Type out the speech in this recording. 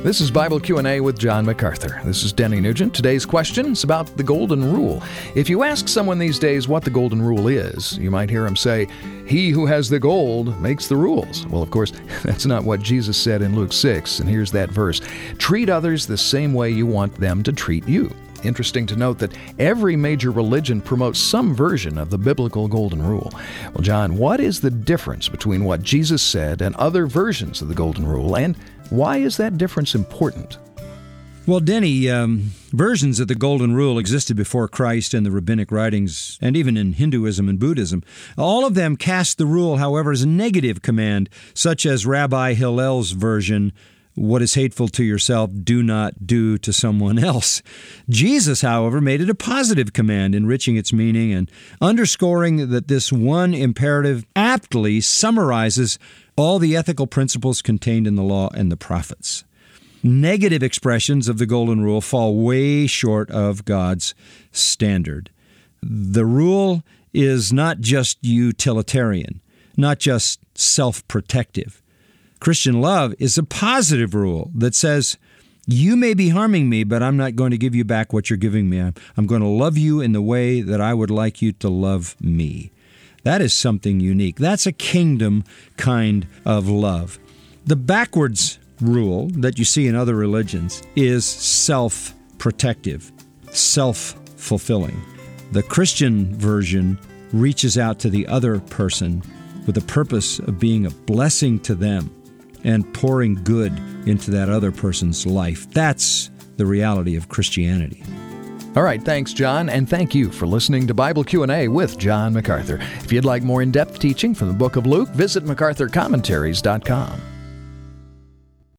This is Bible Q&A with John MacArthur. This is Denny Nugent. Today's question is about the Golden Rule. If you ask someone these days what the Golden Rule is, you might hear them say, "He who has the gold makes the rules." Well, of course, that's not what Jesus said in Luke 6, and here's that verse. Treat others the same way you want them to treat you. Interesting to note that every major religion promotes some version of the biblical Golden Rule. Well, John, what is the difference between what Jesus said and other versions of the Golden Rule, and why is that difference important? Well, Denny, versions of the Golden Rule existed before Christ in the rabbinic writings and even in Hinduism and Buddhism. All of them cast the rule, however, as a negative command, such as Rabbi Hillel's version, "What is hateful to yourself, do not do to someone else." Jesus, however, made it a positive command, enriching its meaning and underscoring that this one imperative aptly summarizes all the ethical principles contained in the law and the prophets. Negative expressions of the Golden Rule fall way short of God's standard. The rule is not just utilitarian, not just self-protective. Christian love is a positive rule that says, you may be harming me, but I'm not going to give you back what you're giving me. I'm going to love you in the way that I would like you to love me. That is something unique. That's a kingdom kind of love. The backwards rule that you see in other religions is self-protective, self-fulfilling. The Christian version reaches out to the other person with the purpose of being a blessing to them and pouring good into that other person's life. That's the reality of Christianity. All right, thanks, John, and thank you for listening to Bible Q&A with John MacArthur. If you'd like more in-depth teaching from the book of Luke, visit MacArthurCommentaries.com.